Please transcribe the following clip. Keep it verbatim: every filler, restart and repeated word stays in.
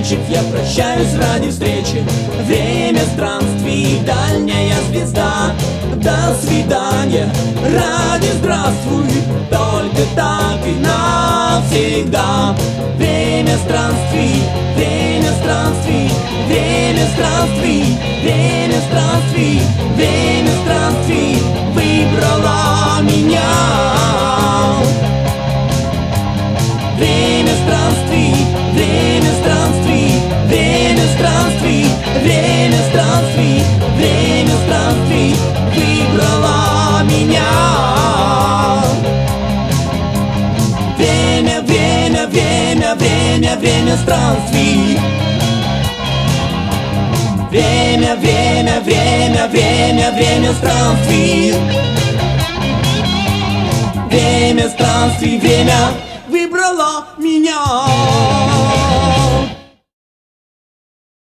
птичек я прощаюсь ради встречи. Время странствий, дальняя звезда. До свидания, ради здравствуй, только так и навсегда. Время странствий, время странствий, время странствий, время странствий, время странствий выбрала меня. Время странствий, время странствий, время странствий, время странствий, время странствий выбрала меня. Время, время, время, время, время странствий. Время, время, время, время, время странствий. Время странствий, время выбрала меня.